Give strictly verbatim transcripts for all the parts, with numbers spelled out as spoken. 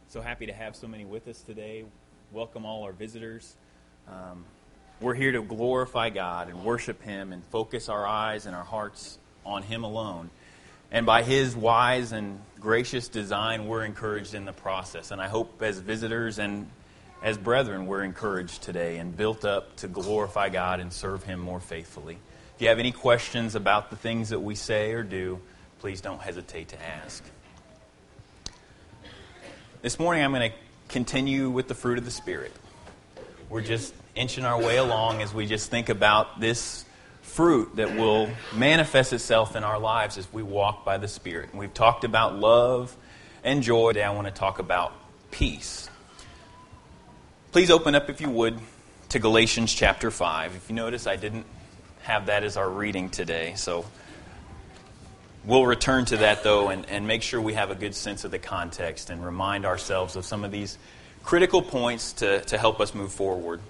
So happy to have so many with us today. Welcome all our visitors. Um, we're here to glorify God and worship Him and focus our eyes and our hearts on Him alone. And by His wise and gracious design, we're encouraged in the process. And I hope as visitors and as brethren, we're encouraged today and built up to glorify God and serve Him more faithfully. If you have any questions about the things that we say or do, please don't hesitate to ask. This morning I'm going to continue with the fruit of the Spirit. We're just inching our way along as we just think about this fruit that will manifest itself in our lives as we walk by the Spirit. And we've talked about love and joy. Today I want to talk about peace. Please open up, if you would, to Galatians chapter five. If you notice, I didn't have that as our reading today, so we'll return to that, though, and, and make sure we have a good sense of the context and remind ourselves of some of these critical points to, to help us move forward.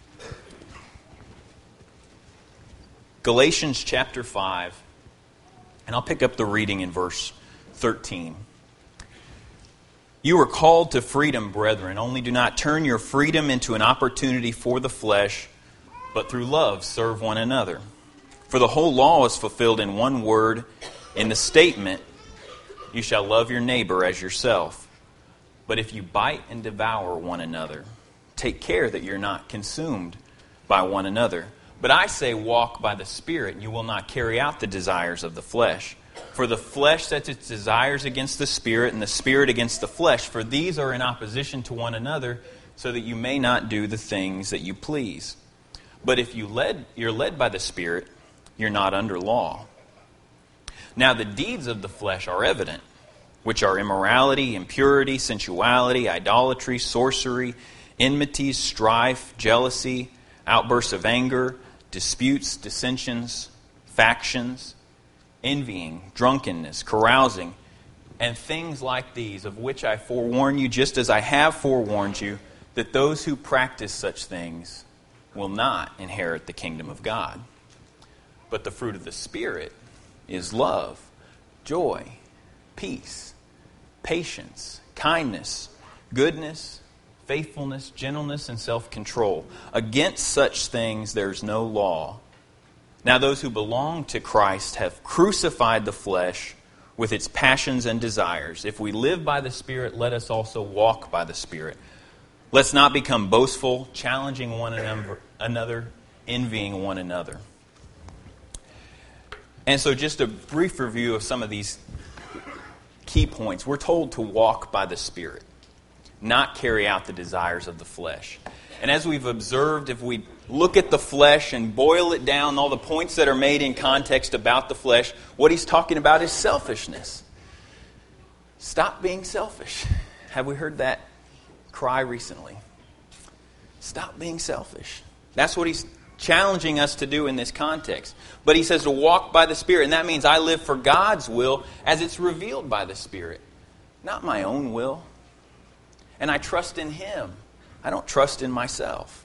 Galatians chapter five, and I'll pick up the reading in verse thirteen. You are called to freedom, brethren. Only do not turn your freedom into an opportunity for the flesh, but through love serve one another. For the whole law is fulfilled in one word, in the statement, you shall love your neighbor as yourself. But if you bite and devour one another, take care that you're not consumed by one another. But I say, walk by the Spirit, and you will not carry out the desires of the flesh. For the flesh sets its desires against the Spirit, and the Spirit against the flesh. For these are in opposition to one another, so that you may not do the things that you please. But if you led, you're led by the Spirit, you're not under law. Now the deeds of the flesh are evident, which are immorality, impurity, sensuality, idolatry, sorcery, enmities, strife, jealousy, outbursts of anger, disputes, dissensions, factions, envying, drunkenness, carousing, and things like these, of which I forewarn you, just as I have forewarned you, that those who practice such things will not inherit the kingdom of God. But the fruit of the Spirit is love, joy, peace, patience, kindness, goodness, faithfulness, gentleness, and self-control. Against such things there's no law. Now those who belong to Christ have crucified the flesh with its passions and desires. If we live by the Spirit, let us also walk by the Spirit. Let's not become boastful, challenging one another, envying one another. And so just a brief review of some of these key points. We're told to walk by the Spirit, not carry out the desires of the flesh. And as we've observed, if we look at the flesh and boil it down, all the points that are made in context about the flesh, what he's talking about is selfishness. Stop being selfish. Have we heard that cry recently? Stop being selfish. That's what he's challenging us to do in this context. But he says to walk by the Spirit, and that means I live for God's will as it's revealed by the Spirit, not my own will. And I trust in Him. I don't trust in myself.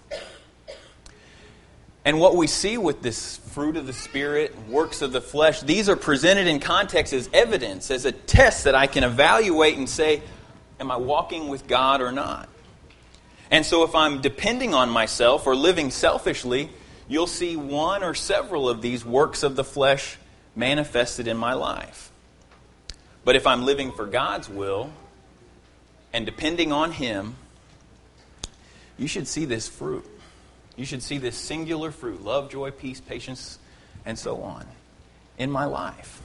And what we see with this fruit of the Spirit, works of the flesh, these are presented in context as evidence, as a test that I can evaluate and say, am I walking with God or not? And so if I'm depending on myself or living selfishly, you'll see one or several of these works of the flesh manifested in my life. But if I'm living for God's will and depending on Him, you should see this fruit. You should see this singular fruit, love, joy, peace, patience, and so on, in my life.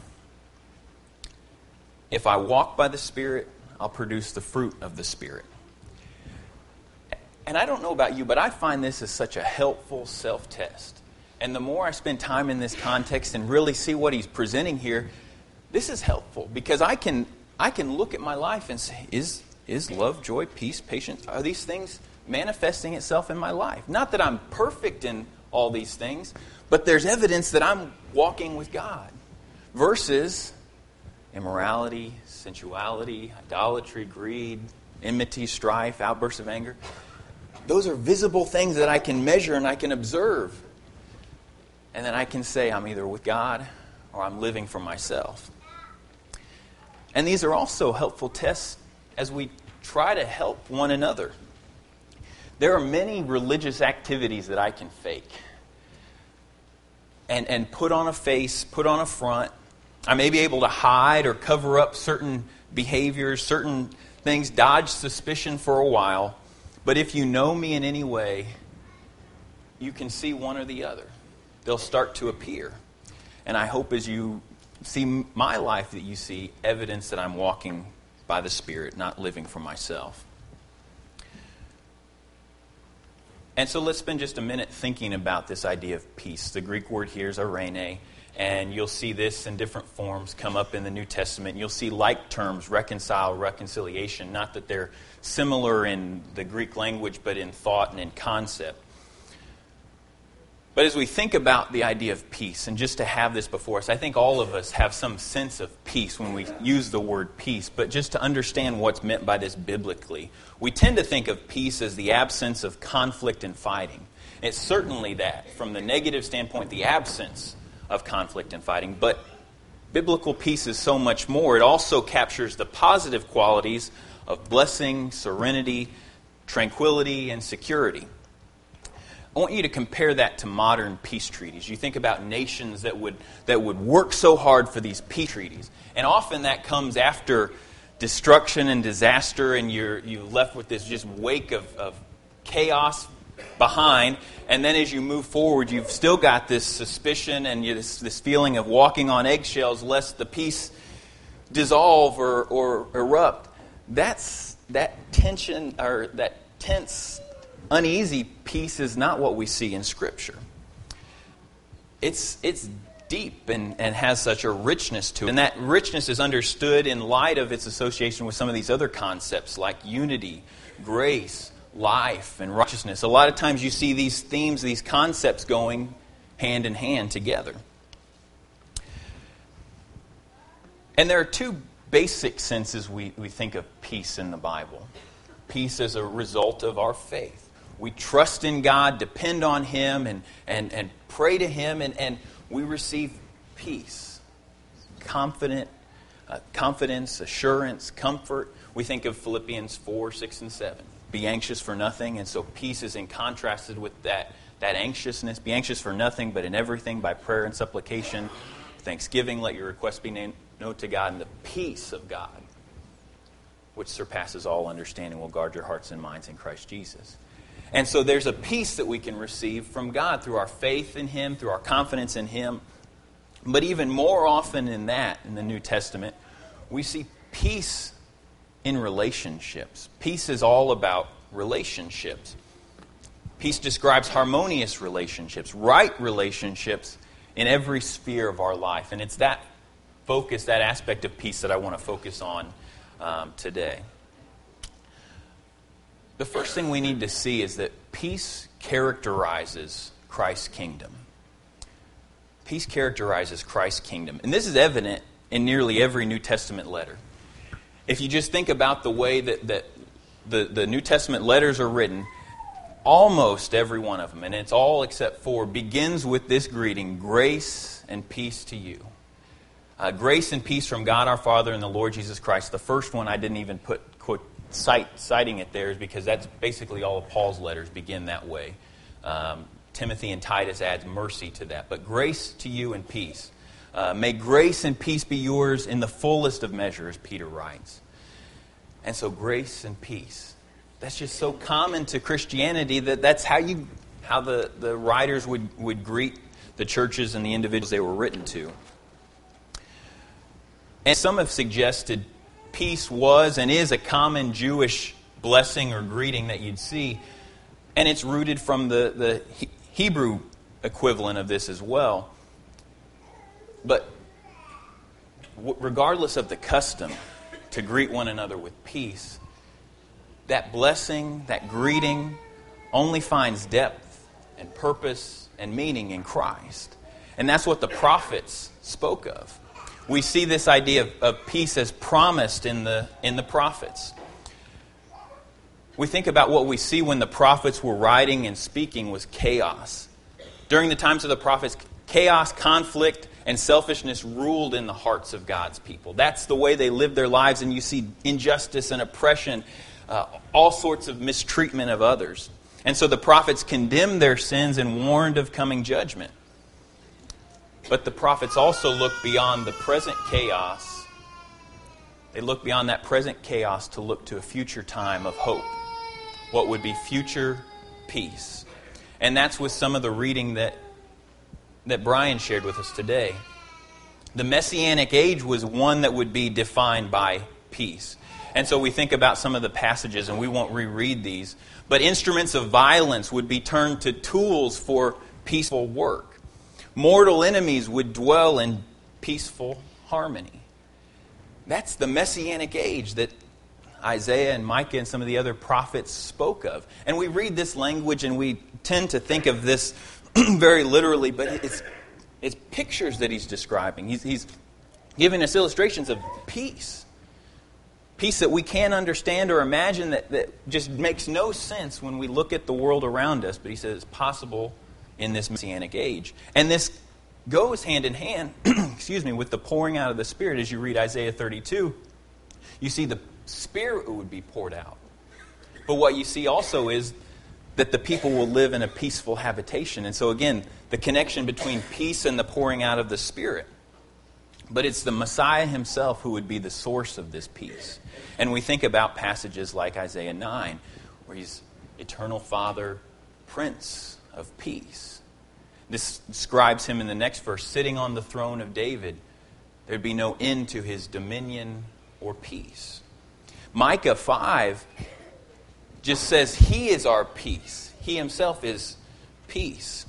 If I walk by the Spirit, I'll produce the fruit of the Spirit. And I don't know about you, but I find this as such a helpful self-test. And the more I spend time in this context and really see what he's presenting here, this is helpful. Because I can I can look at my life and say, is, is love, joy, peace, patience, are these things manifesting itself in my life? Not that I'm perfect in all these things, but there's evidence that I'm walking with God. Versus immorality, sensuality, idolatry, greed, enmity, strife, outbursts of anger. Those are visible things that I can measure and I can observe. And then I can say I'm either with God or I'm living for myself. And these are also helpful tests as we try to help one another. There are many religious activities that I can fake and, and put on a face, put on a front. I may be able to hide or cover up certain behaviors, certain things, dodge suspicion for a while. But if you know me in any way, you can see one or the other. They'll start to appear. And I hope as you see my life that you see evidence that I'm walking by the Spirit, not living for myself. And so let's spend just a minute thinking about this idea of peace. The Greek word here is eirene, and you'll see this in different forms come up in the New Testament. You'll see like terms, reconcile, reconciliation, not that they're similar in the Greek language, but in thought and in concept. But as we think about the idea of peace, and just to have this before us, I think all of us have some sense of peace when we use the word peace. But just to understand what's meant by this biblically, we tend to think of peace as the absence of conflict and fighting. It's certainly that, from the negative standpoint, the absence of conflict and fighting. But biblical peace is so much more. It also captures the positive qualities of blessing, serenity, tranquility, and security. I want you to compare that to modern peace treaties. You think about nations that would that would work so hard for these peace treaties. And often that comes after destruction and disaster, and you're you left with this just wake of, of chaos behind. And then as you move forward, you've still got this suspicion and you, this, this feeling of walking on eggshells lest the peace dissolve or, or erupt. That's that tension or that tense, uneasy peace is not what we see in Scripture. It's it's deep and, and has such a richness to it. And that richness is understood in light of its association with some of these other concepts like unity, grace, life, and righteousness. A lot of times you see these themes, these concepts going hand in hand together. And there are two basic senses we, we think of peace in the Bible. Peace as a result of our faith. We trust in God, depend on Him, and, and, and pray to Him, and, and we receive peace, confident, uh, confidence, assurance, comfort. We think of Philippians four, six, and seven. Be anxious for nothing, and so peace is in contrasted with that, that anxiousness. Be anxious for nothing, but in everything by prayer and supplication, thanksgiving, let your requests be known to God, and the peace of God, which surpasses all understanding, will guard your hearts and minds in Christ Jesus. And so there's a peace that we can receive from God through our faith in Him, through our confidence in Him. But even more often than that, in the New Testament, we see peace in relationships. Peace is all about relationships. Peace describes harmonious relationships, right relationships in every sphere of our life. And it's that focus, that aspect of peace that I want to focus on um, today. The first thing we need to see is that peace characterizes Christ's kingdom. Peace characterizes Christ's kingdom. And this is evident in nearly every New Testament letter. If you just think about the way that, that the, the New Testament letters are written, almost every one of them, and it's all except four, begins with this greeting, grace and peace to you. Uh, grace and peace from God our Father and the Lord Jesus Christ. The first one I didn't even put quote, cite, citing it there is because that's basically all of Paul's letters begin that way. Um, Timothy and Titus adds mercy to that. But grace to you and peace. Uh, may grace and peace be yours in the fullest of measure, as Peter writes. And so grace and peace. That's just so common to Christianity that that's how you, how the, the writers would, would greet the churches and the individuals they were written to. And some have suggested peace was and is a common Jewish blessing or greeting that you'd see. And it's rooted from the, the Hebrew equivalent of this as well. But regardless of the custom to greet one another with peace, that blessing, that greeting, only finds depth and purpose and meaning in Christ. And that's what the prophets spoke of. We see this idea of, of peace as promised in the in the prophets. We think about what we see when the prophets were writing and speaking was chaos. During the times of the prophets, chaos, conflict, and selfishness ruled in the hearts of God's people. That's the way they lived their lives, and you see injustice and oppression uh, all sorts of mistreatment of others. And so the prophets condemned their sins and warned of coming judgment. But the prophets also look beyond the present chaos. They look beyond that present chaos to look to a future time of hope. What would be future peace. And that's with some of the reading that, that Brian shared with us today. The Messianic age was one that would be defined by peace. And so we think about some of the passages, and we won't reread these, but instruments of violence would be turned to tools for peaceful work. Mortal enemies would dwell in peaceful harmony. That's the Messianic age that Isaiah and Micah and some of the other prophets spoke of. And we read this language and we tend to think of this very literally, but it's it's pictures that he's describing. He's, he's giving us illustrations of peace. Peace that we can't understand or imagine, that, that just makes no sense when we look at the world around us. But he says it's possible in this Messianic age. And this goes hand in hand, excuse me, with the pouring out of the Spirit. As you read Isaiah thirty-two, you see the Spirit would be poured out. But what you see also is that the people will live in a peaceful habitation. And so again, the connection between peace and the pouring out of the Spirit. But it's the Messiah himself who would be the source of this peace. And we think about passages like Isaiah nine, where he's eternal Father, Prince of Peace. This describes him in the next verse, sitting on the throne of David. There'd be no end to his dominion or peace. Micah five just says he is our peace. He himself is peace.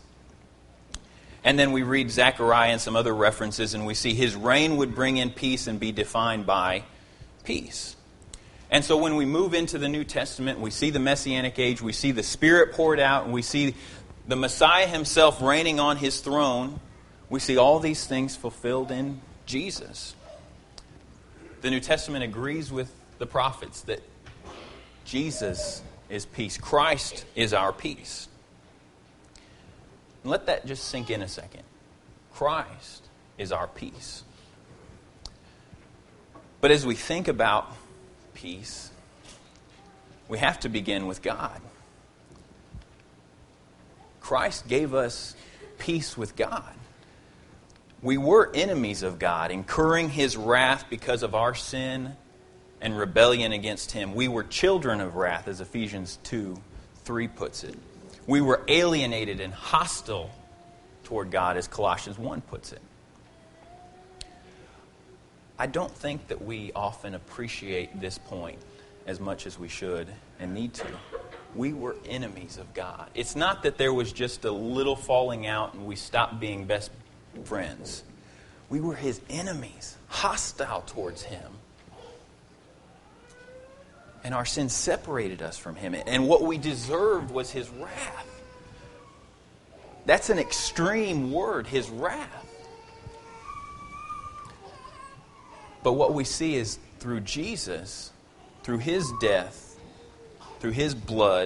And then we read Zechariah and some other references, and we see his reign would bring in peace and be defined by peace. And so when we move into the New Testament, we see the Messianic age, we see the Spirit poured out, and we see the Messiah himself reigning on his throne. We see all these things fulfilled in Jesus. The New Testament agrees with the prophets that Jesus is peace. Christ is our peace. And let that just sink in a second. Christ is our peace. But as we think about peace, we have to begin with God. Christ gave us peace with God. We were enemies of God, incurring His wrath because of our sin and rebellion against Him. We were children of wrath, as Ephesians two three puts it. We were alienated and hostile toward God, as Colossians one puts it. I don't think that we often appreciate this point as much as we should and need to. We were enemies of God. It's not that there was just a little falling out and we stopped being best friends. We were His enemies, hostile towards Him. And our sin separated us from Him. And what we deserved was His wrath. That's an extreme word, His wrath. But what we see is through Jesus, through His death, through His blood,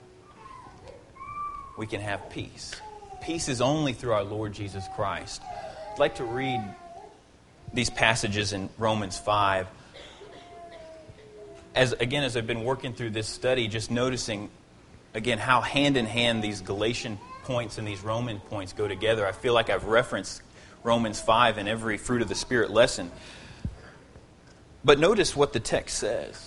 we can have peace. Peace is only through our Lord Jesus Christ. I'd like to read these passages in Romans five. As again, as I've been working through this study, just noticing, again, how hand in hand these Galatian points and these Roman points go together. I feel like I've referenced Romans five in every Fruit of the Spirit lesson. But notice what the text says.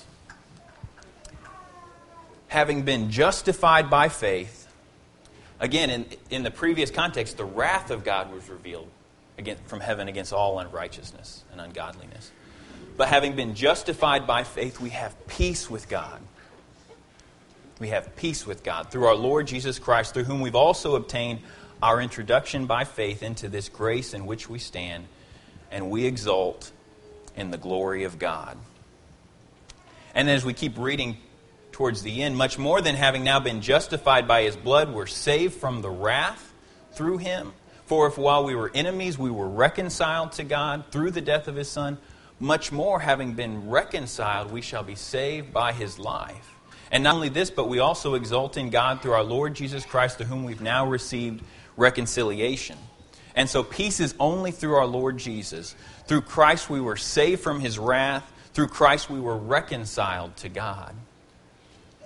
Having been justified by faith, again, in, in the previous context, the wrath of God was revealed again from heaven against all unrighteousness and ungodliness. But having been justified by faith, we have peace with God. We have peace with God through our Lord Jesus Christ, through whom we've also obtained our introduction by faith into this grace in which we stand, and we exult in the glory of God. And as we keep reading towards the end, much more than having now been justified by His blood, we're saved from the wrath through Him. For if while we were enemies, we were reconciled to God through the death of His Son, much more, having been reconciled, we shall be saved by His life. And not only this, but we also exult in God through our Lord Jesus Christ, to whom we've now received reconciliation. And so peace is only through our Lord Jesus. Through Christ we were saved from His wrath. Through Christ we were reconciled to God.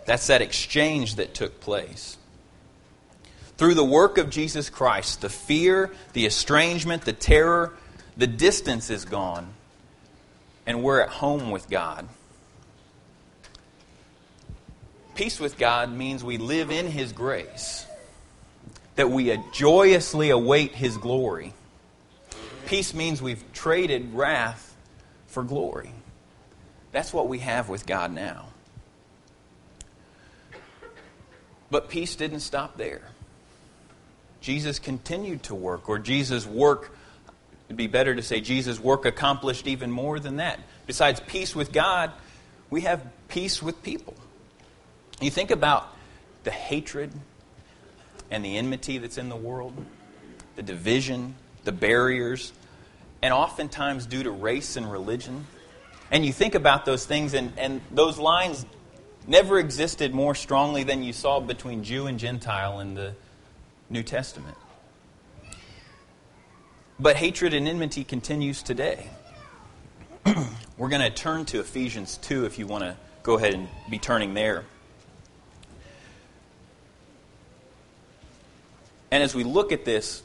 That's that exchange that took place. Through the work of Jesus Christ, the fear, the estrangement, the terror, the distance is gone, and we're at home with God. Peace with God means we live in His grace, that we joyously await His glory. Peace means we've traded wrath for glory. That's what we have with God now. But peace didn't stop there. Jesus continued to work, or Jesus' work, it'd be better to say Jesus' work accomplished even more than that. Besides peace with God, we have peace with people. You think about the hatred and the enmity that's in the world, the division, the barriers, and oftentimes due to race and religion. And you think about those things, and, and those lines never existed more strongly than you saw between Jew and Gentile in the New Testament. But hatred and enmity continues today. We're going to turn to Ephesians two if you want to go ahead and be turning there. And as we look at this,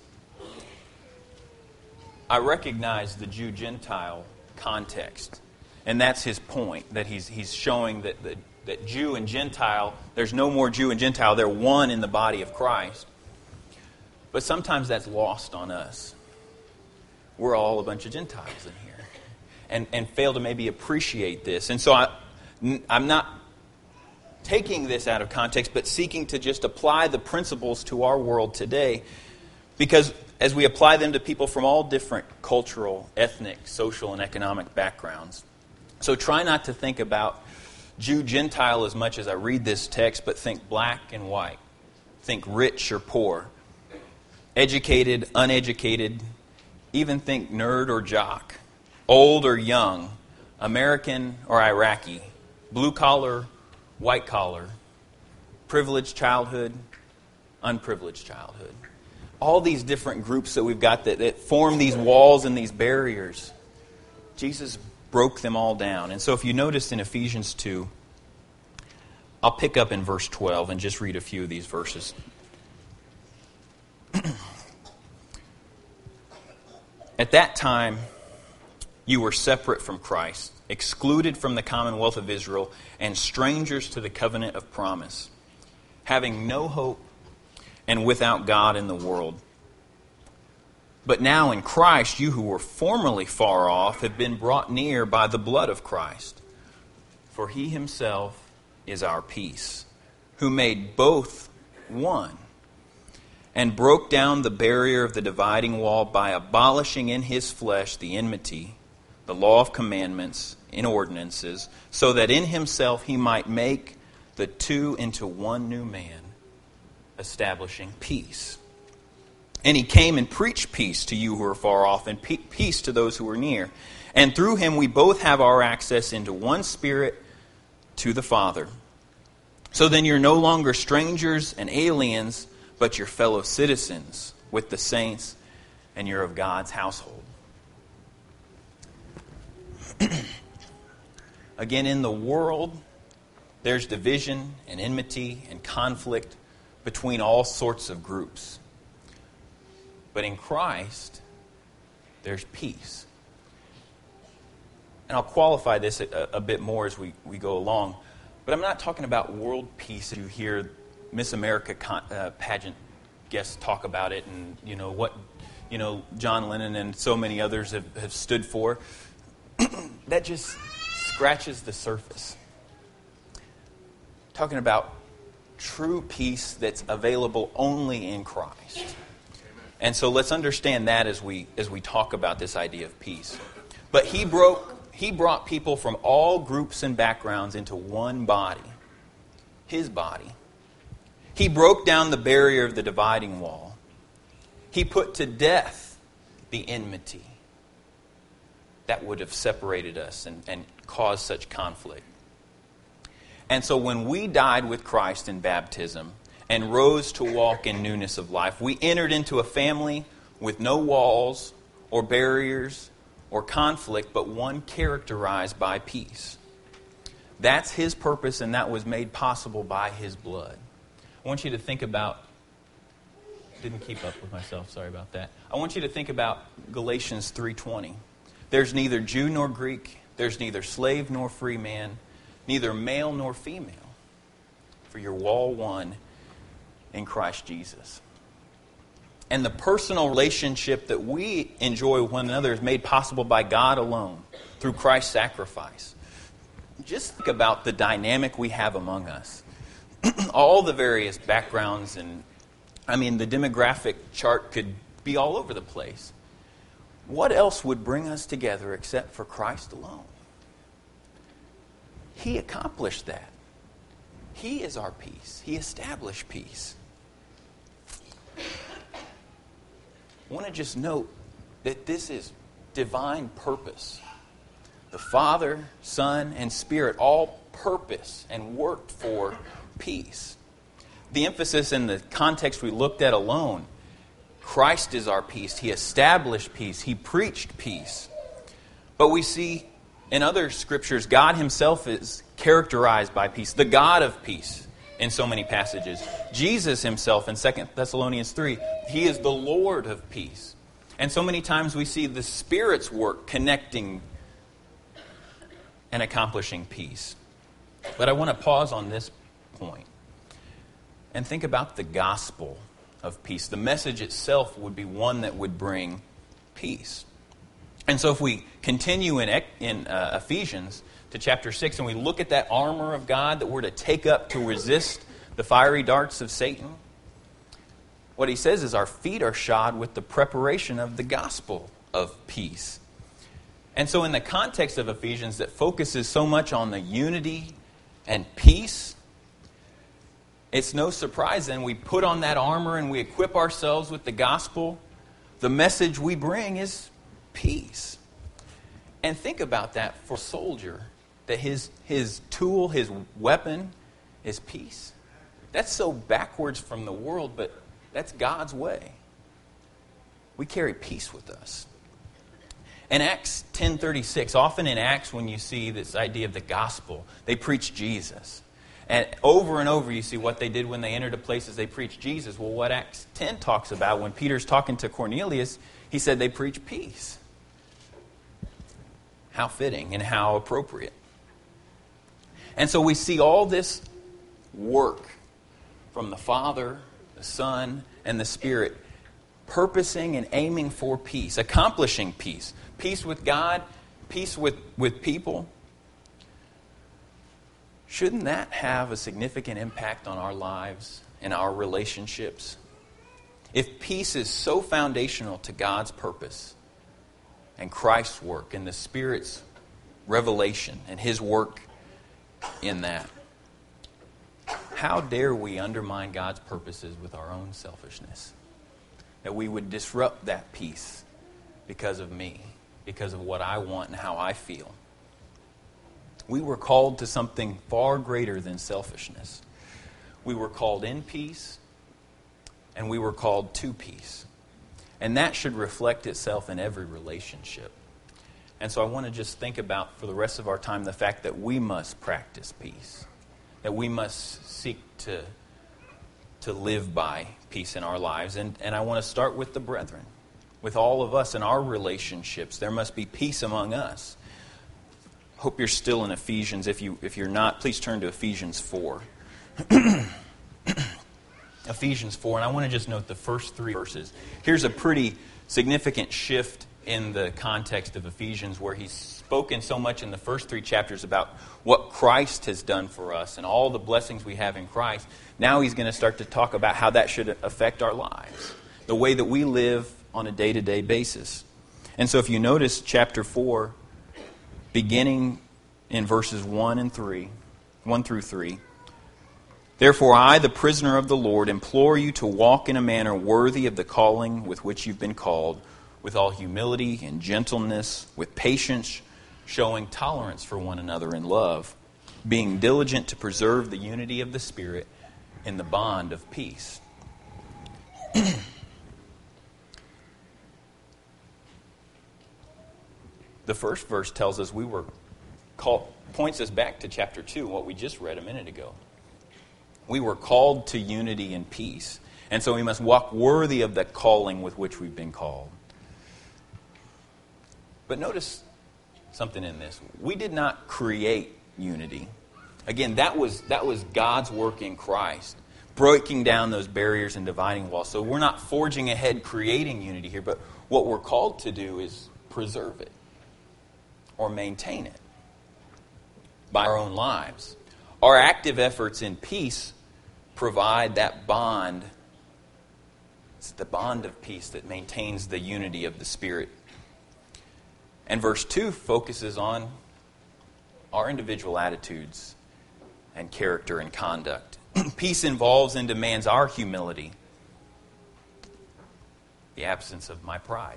I recognize the Jew-Gentile context. And that's his point, that he's he's showing that, that, that Jew and Gentile, there's no more Jew and Gentile, they're one in the body of Christ. But sometimes that's lost on us. We're all a bunch of Gentiles in here. And, and fail to maybe appreciate this. And so I, I'm not taking this out of context, but seeking to just apply the principles to our world today. Because as we apply them to people from all different cultural, ethnic, social, and economic backgrounds. So try not to think about Jew-Gentile as much as I read this text, but think black and white. Think rich or poor. Educated, uneducated. Even think nerd or jock. Old or young. American or Iraqi. Blue collar, white collar. Privileged childhood, unprivileged childhood. All these different groups that we've got that, that form these walls and these barriers. Jesus broke them all down. And so if you noticed in Ephesians two, I'll pick up in verse twelve and just read a few of these verses. At that time, you were separate from Christ, excluded from the commonwealth of Israel, and strangers to the covenant of promise, having no hope and without God in the world. But now in Christ, you who were formerly far off have been brought near by the blood of Christ. For He Himself is our peace, who made both one, and broke down the barrier of the dividing wall by abolishing in His flesh the enmity, the law of commandments in ordinances, so that in Himself He might make the two into one new man, establishing peace. And He came and preached peace to you who are far off, and peace to those who are near. And through Him we both have our access into one Spirit to the Father. So then you're no longer strangers and aliens, but you're fellow citizens with the saints, and you're of God's household. Again, in the world, there's division and enmity and conflict between all sorts of groups. But in Christ, there's peace. And I'll qualify this a, a bit more as we, we go along. But I'm not talking about world peace. You hear Miss America con, uh, pageant guests talk about it, and you know what you know John Lennon and so many others have, have stood for. That just scratches the surface. Talking about true peace that's available only in Christ. And so let's understand that as we as we talk about this idea of peace. But he broke he brought people from all groups and backgrounds into one body. His body. He broke down the barrier of the dividing wall. He put to death the enmity that would have separated us and, and caused such conflict. And so when we died with Christ in baptism and rose to walk in newness of life, we entered into a family with no walls or barriers or conflict, but one characterized by peace. That's His purpose, and that was made possible by His blood. I want you to think about, didn't keep up with myself, sorry about that. I want you to think about Galatians three twenty. There's neither Jew nor Greek, there's neither slave nor free man, neither male nor female, for you're all one in Christ Jesus. And the personal relationship that we enjoy with one another is made possible by God alone, through Christ's sacrifice. Just think about the dynamic we have among us. All the various backgrounds and, I mean, the demographic chart could be all over the place. What else would bring us together except for Christ alone? He accomplished that. He is our peace. He established peace. I want to just note that this is divine purpose. The Father, Son, and Spirit all purpose and worked for peace. The emphasis in the context we looked at alone, Christ is our peace. He established peace. He preached peace. But we see in other scriptures, God Himself is characterized by peace, the God of peace in so many passages. Jesus Himself in Second Thessalonians three, He is the Lord of peace. And so many times we see the Spirit's work connecting and accomplishing peace. But I want to pause on this point and think about the gospel of peace. The message itself would be one that would bring peace. And so if we continue in, in uh, Ephesians to chapter six and we look at that armor of God that we're to take up to resist the fiery darts of Satan, what he says is our feet are shod with the preparation of the gospel of peace. And so in the context of Ephesians that focuses so much on the unity and peace, it's no surprise then we put on that armor and we equip ourselves with the gospel. The message we bring is peace. And think about that for a soldier, that his, his tool, his weapon is peace. That's so backwards from the world, but that's God's way. We carry peace with us. In Acts ten thirty-six, often in Acts when you see this idea of the gospel, they preach Jesus. And over and over you see what they did when they entered a place as they preached Jesus. Well, what Acts ten talks about, when Peter's talking to Cornelius, he said they preach peace. How fitting and how appropriate. And so we see all this work from the Father, the Son, and the Spirit, purposing and aiming for peace, accomplishing peace. Peace with God, peace with, with people. Shouldn't that have a significant impact on our lives and our relationships? If peace is so foundational to God's purpose and Christ's work and the Spirit's revelation and His work in that, how dare we undermine God's purposes with our own selfishness? That we would disrupt that peace because of me, because of what I want and how I feel. We were called to something far greater than selfishness. We were called in peace, and we were called to peace. And that should reflect itself in every relationship. And so I want to just think about, for the rest of our time, the fact that we must practice peace. That we must seek to, to live by peace in our lives. And, and I want to start with the brethren. With all of us in our relationships, there must be peace among us. Hope you're still in Ephesians. If you if you're not, please turn to Ephesians four. Ephesians four, and I want to just note the first three verses. Here's a pretty significant shift in the context of Ephesians, where he's spoken so much in the first three chapters about what Christ has done for us and all the blessings we have in Christ. Now he's going to start to talk about how that should affect our lives, the way that we live on a day-to-day basis. And so if you notice chapter four, beginning in verses one and three, one through three. Therefore I, the prisoner of the Lord, implore you to walk in a manner worthy of the calling with which you've been called, with all humility and gentleness, with patience, showing tolerance for one another in love, being diligent to preserve the unity of the Spirit in the bond of peace. The first verse tells us we were call, points us back to chapter two, what we just read a minute ago. We were called to unity and peace. And so we must walk worthy of that calling with which we've been called. But notice something in this. We did not create unity. Again, that was that was God's work in Christ, breaking down those barriers and dividing walls. So we're not forging ahead creating unity here, but what we're called to do is preserve it or maintain it by our own lives. Our active efforts in peace provide that bond. It's the bond of peace that maintains the unity of the Spirit. And verse two focuses on our individual attitudes and character and conduct. Peace involves and demands our humility, the absence of my pride,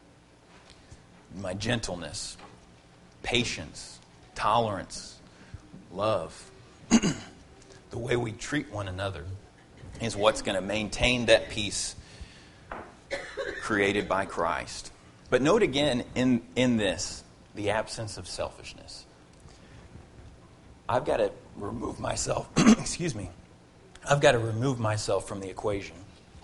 my gentleness, patience, tolerance, love. The way we treat one another is what's going to maintain that peace created by Christ. But note again in, in this, the absence of selfishness. I've got to remove myself, excuse me, I've got to remove myself from the equation.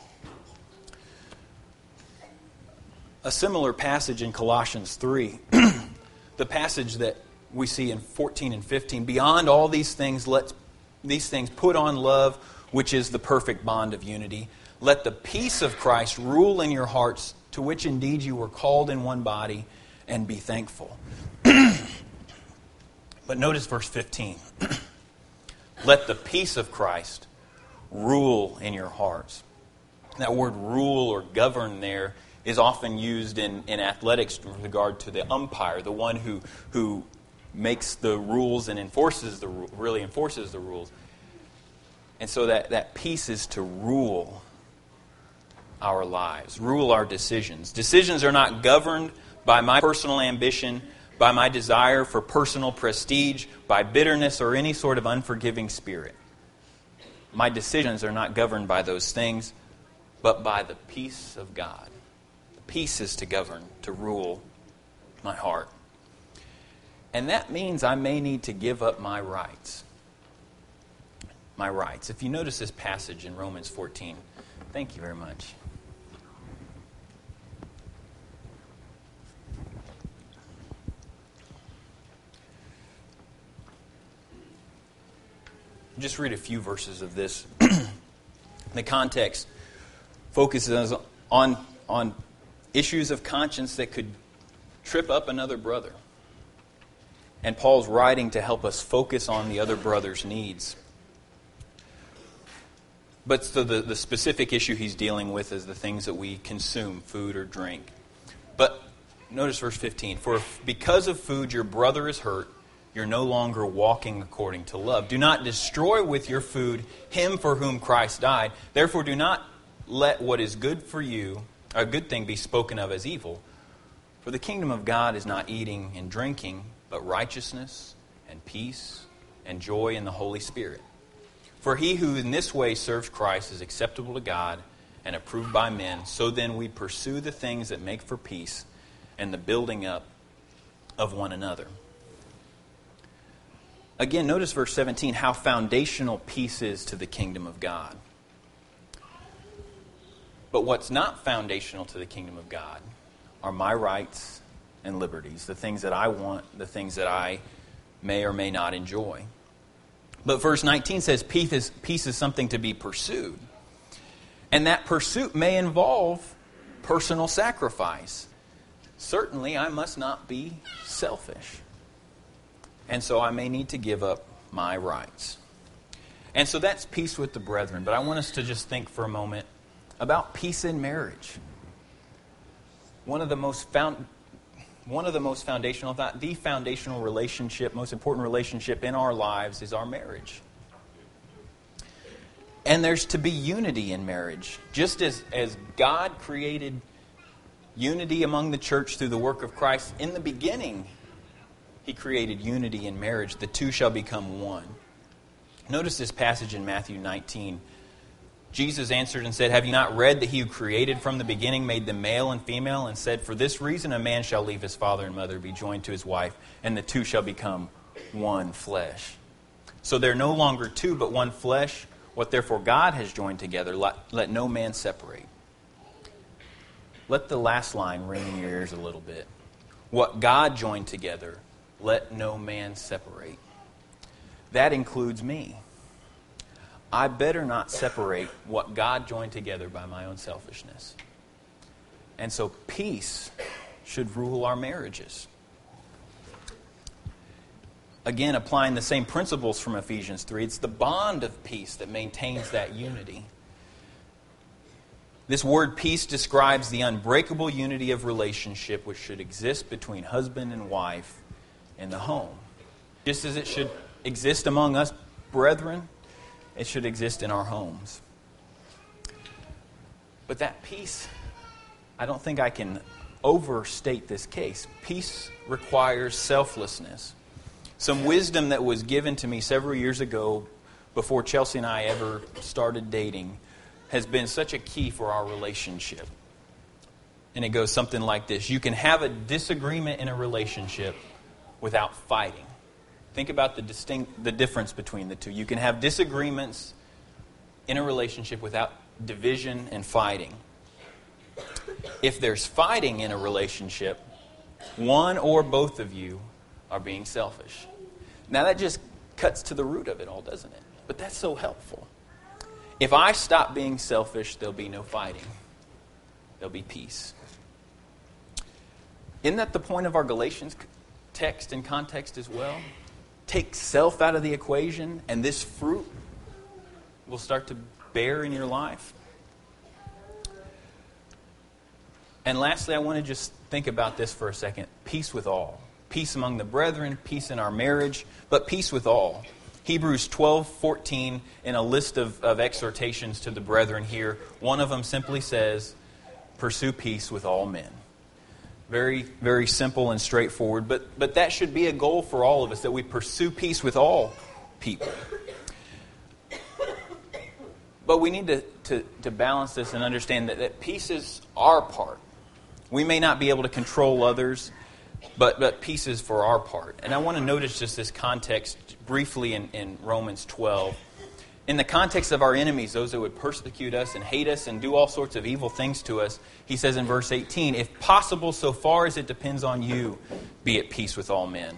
A similar passage in Colossians three, the passage that we see in fourteen and fifteen, beyond all these things, let these things put on love, which is the perfect bond of unity. Let the peace of Christ rule in your hearts, to which indeed you were called in one body, and be thankful. But notice verse fifteen. Let the peace of Christ rule in your hearts. That word rule or govern there is often used in, in athletics with regard to the umpire, the one who who makes the rules and enforces the really enforces the rules. And so that, that peace is to rule our lives, rule our decisions. Decisions are not governed by my personal ambition, by my desire for personal prestige, by bitterness or any sort of unforgiving spirit. My decisions are not governed by those things, but by the peace of God. The peace is to govern, to rule my heart. And that means I may need to give up my rights. My rights. If you notice this passage in Romans fourteen, thank you very much. Just read a few verses of this. The context focuses on, on issues of conscience that could trip up another brother. And Paul's writing to help us focus on the other brother's needs. But so the, the specific issue he's dealing with is the things that we consume, food or drink. But notice verse fifteen. For if because of food your brother is hurt, you're no longer walking according to love. Do not destroy with your food him for whom Christ died. Therefore do not let what is good for you, a good thing, be spoken of as evil. For the kingdom of God is not eating and drinking, but righteousness and peace and joy in the Holy Spirit. For he who in this way serves Christ is acceptable to God and approved by men. So then we pursue the things that make for peace and the building up of one another. Again, notice verse seventeen, how foundational peace is to the kingdom of God. But what's not foundational to the kingdom of God are my rights and liberties, the things that I want, the things that I may or may not enjoy. But verse nineteen says peace is, peace is something to be pursued. And that pursuit may involve personal sacrifice. Certainly, I must not be selfish. And so I may need to give up my rights. And so that's peace with the brethren. But I want us to just think for a moment about peace in marriage. One of the most found, one of the most foundational, if not the foundational relationship, most important relationship in our lives is our marriage. And there's to be unity in marriage. Just as, as God created unity among the church through the work of Christ, in the beginning, He created unity in marriage. The two shall become one. Notice this passage in Matthew nineteen. Jesus answered and said, have you not read that he who created from the beginning made them male and female, and said, for this reason a man shall leave his father and mother, be joined to his wife, and the two shall become one flesh. So they're no longer two, but one flesh. What therefore God has joined together, let, let no man separate. Let the last line ring in your ears a little bit. What God joined together, let no man separate. That includes me. I better not separate what God joined together by my own selfishness. And so peace should rule our marriages. Again, applying the same principles from Ephesians three, it's the bond of peace that maintains that unity. This word peace describes the unbreakable unity of relationship which should exist between husband and wife in the home. Just as it should exist among us brethren, it should exist in our homes. But that peace, I don't think I can overstate this case. Peace requires selflessness. Some wisdom that was given to me several years ago, before Chelsea and I ever started dating, has been such a key for our relationship. And it goes something like this. You can have a disagreement in a relationship without fighting. Think about the distinct, the difference between the two. You can have disagreements in a relationship without division and fighting. If there's fighting in a relationship, one or both of you are being selfish. Now that just cuts to the root of it all, doesn't it? But that's so helpful. If I stop being selfish, there'll be no fighting. There'll be peace. Isn't that the point of our Galatians text and context as well? Take self out of the equation, and this fruit will start to bear in your life. And lastly, I want to just think about this for a second. Peace with all. Peace among the brethren, peace in our marriage, but peace with all. Hebrews twelve fourteen, in a list of, of exhortations to the brethren here, one of them simply says, pursue peace with all men. Very, very simple and straightforward, but, but that should be a goal for all of us, that we pursue peace with all people. But we need to, to, to balance this and understand that, that peace is our part. We may not be able to control others, but, but peace is for our part. And I want to notice just this context briefly in, in Romans twelve. In the context of our enemies, those that would persecute us and hate us and do all sorts of evil things to us, he says in verse eighteen, if possible, so far as it depends on you, be at peace with all men.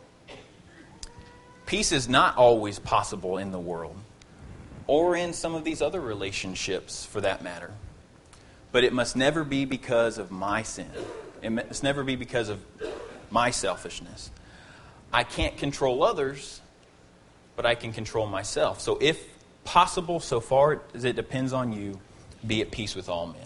Peace is not always possible in the world, or in some of these other relationships for that matter. But it must never be because of my sin. It must never be because of my selfishness. I can't control others, but I can control myself. So if possible, so far as it depends on you, be at peace with all men.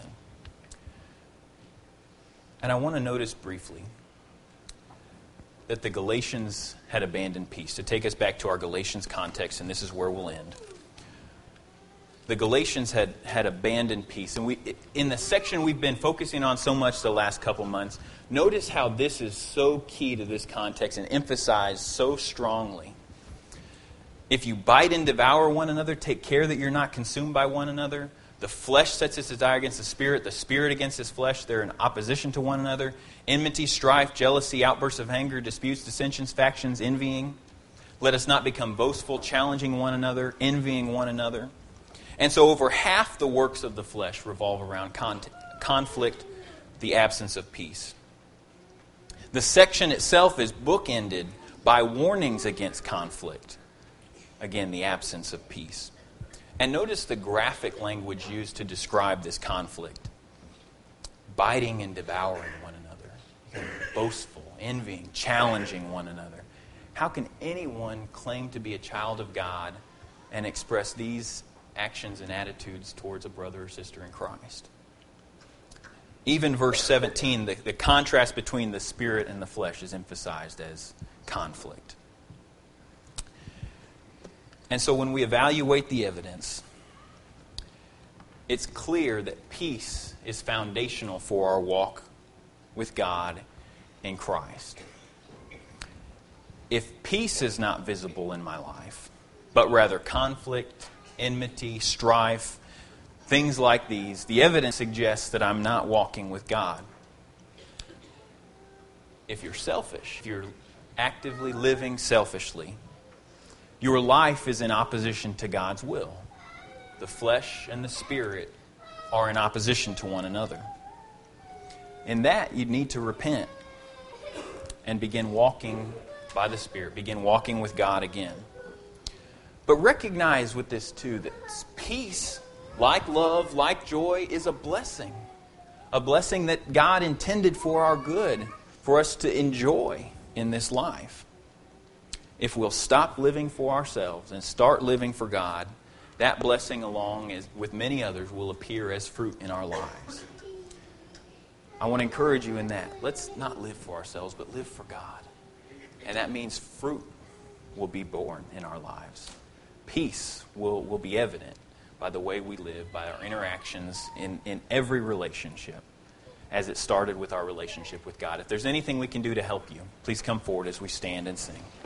And I want to notice briefly that the Galatians had abandoned peace. To take us back to our Galatians context, and this is where we'll end. The Galatians had, had abandoned peace. And we, in the section we've been focusing on so much the last couple months, notice how this is so key to this context and emphasized so strongly. If you bite and devour one another, take care that you're not consumed by one another. The flesh sets its desire against the spirit, the spirit against its flesh. They're in opposition to one another. Enmity, strife, jealousy, outbursts of anger, disputes, dissensions, factions, envying. Let us not become boastful, challenging one another, envying one another. And so over half the works of the flesh revolve around con- conflict, the absence of peace. The section itself is bookended by warnings against conflict. Again, the absence of peace. And notice the graphic language used to describe this conflict. Biting and devouring one another. Boastful, envying, challenging one another. How can anyone claim to be a child of God and express these actions and attitudes towards a brother or sister in Christ? Even verse seventeen, the, the contrast between the spirit and the flesh is emphasized as conflict. And so when we evaluate the evidence, it's clear that peace is foundational for our walk with God in Christ. If peace is not visible in my life, but rather conflict, enmity, strife, things like these, the evidence suggests that I'm not walking with God. If you're selfish, if you're actively living selfishly, your life is in opposition to God's will. The flesh and the spirit are in opposition to one another. In that, you need to repent and begin walking by the Spirit, begin walking with God again. But recognize with this too that peace, like love, like joy, is a blessing. A blessing that God intended for our good, for us to enjoy in this life. If we'll stop living for ourselves and start living for God, that blessing, along as with many others, will appear as fruit in our lives. I want to encourage you in that. Let's not live for ourselves, but live for God. And that means fruit will be born in our lives. Peace will, will be evident by the way we live, by our interactions in, in every relationship, as it started with our relationship with God. If there's anything we can do to help you, please come forward as we stand and sing.